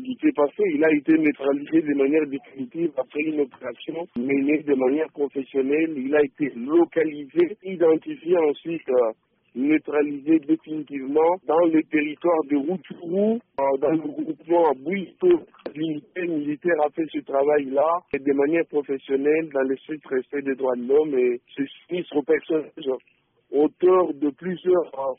qui s'est passé. Il a été neutralisé de manière définitive après une opération menée de manière professionnelle. Il a été localisé, identifié ensuite, neutralisé définitivement dans le territoire de Rutshuru, dans le groupement Bouito. L'unité militaire a fait ce travail-là de manière professionnelle dans le strict respect des droits de l'homme et ce sinistre au personnage auteur de plusieurs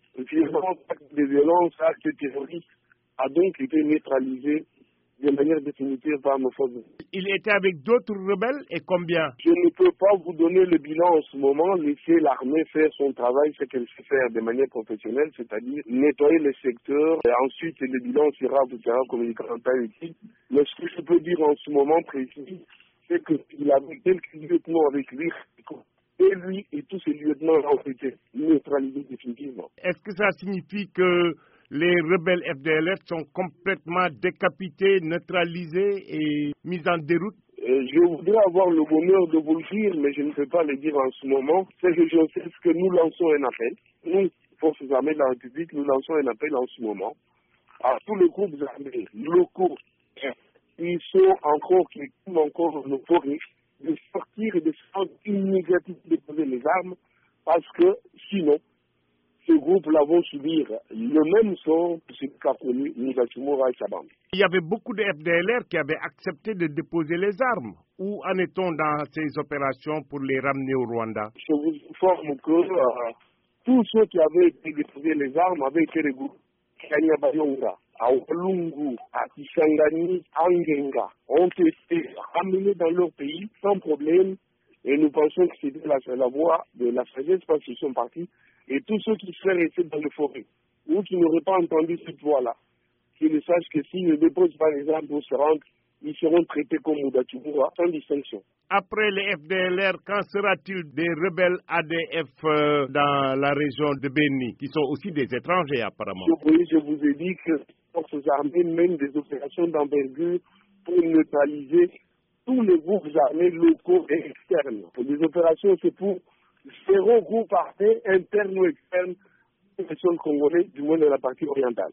actes de violence, actes terroristes, a donc été neutralisé de manière définitive par nos forces. Il était avec d'autres rebelles et combien? Je ne peux pas vous donner le bilan en ce moment, laisser l'armée faire son travail, ce qu'elle sait faire de manière professionnelle, c'est-à-dire nettoyer les secteurs, et ensuite le bilan sera communiqué en temps utile. Mais ce que je peux dire en ce moment précis, c'est qu'il avait quelques lieutenants avec lui, et lui et tous ces lieutenants ont été neutralisés définitivement. Est-ce que ça signifie que les rebelles FDLR sont complètement décapités, neutralisés et mis en déroute? Je voudrais avoir le bonheur de vous le dire, mais je ne peux pas le dire en ce moment. C'est que je sais que nous lançons un appel. Nous, Forces armées de la République, nous lançons un appel en ce moment à tous les groupes armés locaux qui sont encore, qui sont encore nos forêts, de sortir et de se rendre immédiatement déposer les armes, parce que sinon, ces groupes-là vont subir le même sort que ce qu'a connu Mudachumura et sa bande. Il y avait beaucoup de FDLR qui avaient accepté de déposer les armes. Où en est-on dans ces opérations pour les ramener au Rwanda? Je vous informe que tous ceux qui avaient été déposer les armes avaient été regroupés à Kanyabayonga, à Walungu, à Kisangani, à Ngenga, ont été ramenés dans leur pays sans problème. Et nous pensons que c'était la voie de la sagesse parce qu'ils sont partis. Et tous ceux qui seraient restés dans les forêts ou qui n'auraient pas entendu cette voie-là, qu'ils sachent que s'ils ne déposent pas les armes pour se rendre, ils seront traités comme Mudachumura sans distinction. Après les FDLR, quand sera-t-il des rebelles ADF dans la région de Beni, qui sont aussi des étrangers apparemment? Oui, je vous ai dit que les forces armées mènent des opérations d'envergure pour neutraliser tous les groupes armés locaux et externes. Des opérations, c'est pour zéro groupe armé, interne ou externe, des zones congolaises, du moins de la partie orientale.